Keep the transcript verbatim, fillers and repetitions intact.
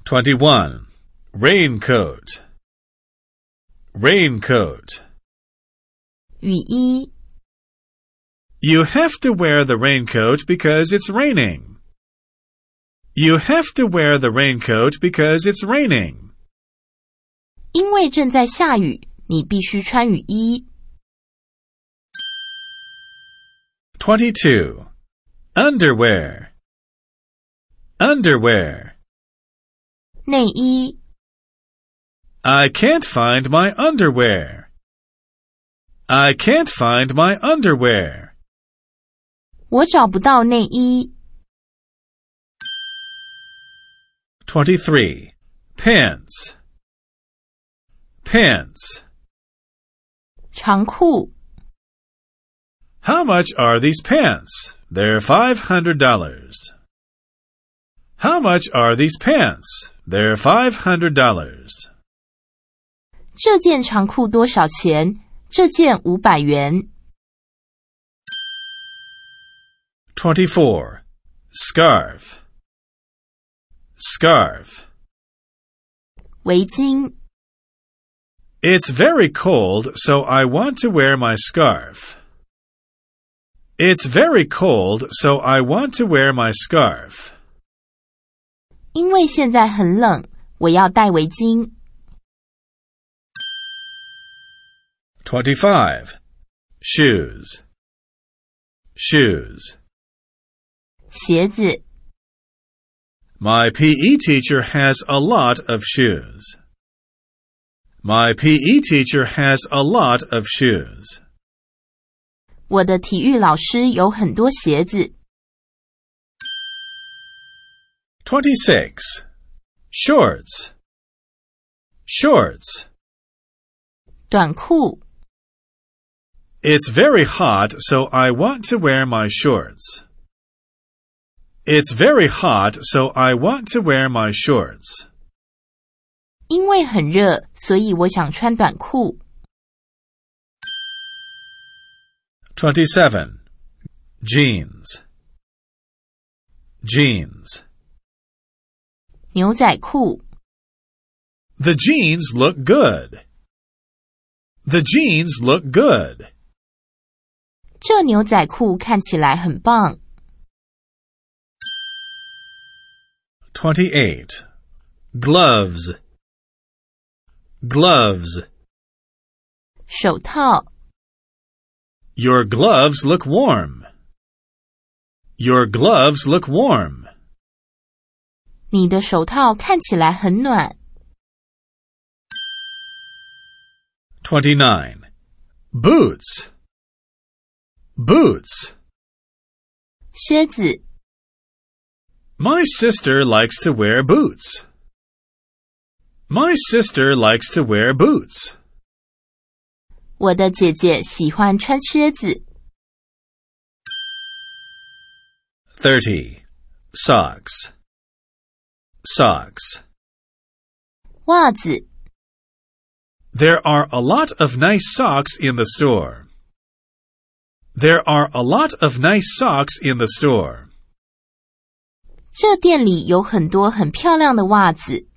twenty-one. Raincoat. Raincoat. 雨衣 You have to wear the raincoat because it's raining. You have to wear the raincoat because it's raining. 因为正在下雨，你必须穿雨衣。 twenty-two. Underwear. Underwear. 内衣 I can't find my underwear. I can't find my underwear. 我找不到内衣。 twenty-three. Pants. Pants. 长裤 How much are these pants? They're five hundred dollars. How much are these pants? They're five hundred dollars. 这件长裤多少钱？这件五百元。 twenty-four. Scarf. Scarf. 围巾 It's very cold, so I want to wear my scarf. It's very cold, so I want to wear my scarf. 因为现在很冷，我要戴围巾。 twenty-five. Shoes. Shoes. 鞋子 My P E teacher has a lot of shoes. My P E teacher has a lot of shoes. 我的体育老师有很多鞋子。 twenty-six. Shorts. Shorts. 短裤 It's very hot, so I want to wear my shorts. It's very hot, so I want to wear my shorts. 因为很热，所以我想穿短裤。 twenty-seven. Jeans. Jeans. 牛仔裤 The jeans look good. The jeans look good. 这牛仔裤看起来很棒。 twenty-eight. Gloves. Gloves. 手套 Your gloves look warm. Your gloves look warm. 你的手套看起来很暖。 twenty-nine. Boots. Boots. 靴子 My sister likes to wear boots. My sister likes to wear boots. 我的姐姐喜欢穿靴子。 thirty. Socks. Socks. 袜子 There are a lot of nice socks in the store. There are a lot of nice socks in the store. 这店里有很多很漂亮的袜子。